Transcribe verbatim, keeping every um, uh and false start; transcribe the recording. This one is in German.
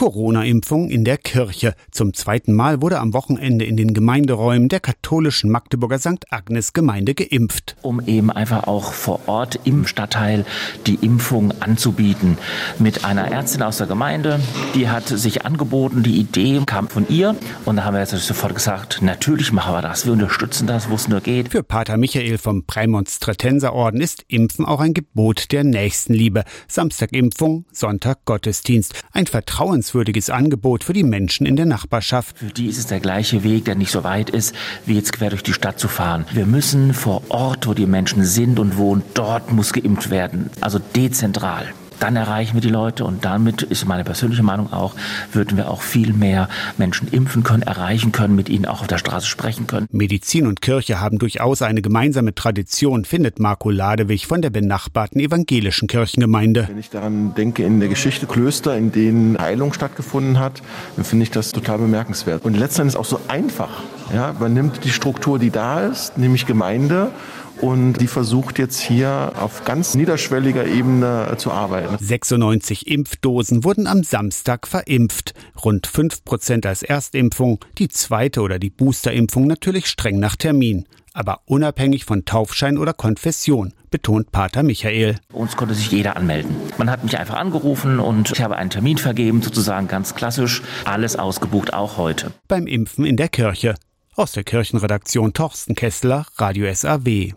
Corona-Impfung in der Kirche. Zum zweiten Mal wurde am Wochenende in den Gemeinderäumen der katholischen Magdeburger Sankt Agnes Gemeinde geimpft. Um eben einfach auch vor Ort im Stadtteil die Impfung anzubieten. Mit einer Ärztin aus der Gemeinde, die hat sich angeboten, die Idee kam von ihr. Und da haben wir jetzt sofort gesagt, natürlich machen wir das, wir unterstützen das, wo es nur geht. Für Pater Michael vom Prämonstratenserorden ist Impfen auch ein Gebot der Nächstenliebe. Samstag Impfung, Sonntag Gottesdienst. Ein vertrauenswürdiges Angebot für die Menschen in der Nachbarschaft. Für die ist es der gleiche Weg, der nicht so weit ist, wie jetzt quer durch die Stadt zu fahren. Wir müssen vor Ort, wo die Menschen sind und wohnen, dort muss geimpft werden. Also dezentral. Dann erreichen wir die Leute und damit, ist meine persönliche Meinung auch, würden wir auch viel mehr Menschen impfen können, erreichen können, mit ihnen auch auf der Straße sprechen können. Medizin und Kirche haben durchaus eine gemeinsame Tradition, findet Marco Ladewig von der benachbarten evangelischen Kirchengemeinde. Wenn ich daran denke, in der Geschichte Klöster, in denen Heilung stattgefunden hat, dann finde ich das total bemerkenswert. Und letztendlich auch so einfach. Ja, man nimmt die Struktur, die da ist, nämlich Gemeinde, und die versucht jetzt hier auf ganz niederschwelliger Ebene zu arbeiten. sechsundneunzig Impfdosen wurden am Samstag verimpft. Rund fünf Prozent als Erstimpfung, die zweite oder die Boosterimpfung natürlich streng nach Termin. Aber unabhängig von Taufschein oder Konfession, betont Pater Michael. Bei uns konnte sich jeder anmelden. Man hat mich einfach angerufen und ich habe einen Termin vergeben, sozusagen ganz klassisch. Alles ausgebucht, auch heute. Beim Impfen in der Kirche. Aus der Kirchenredaktion Torsten Kessler, Radio S A W.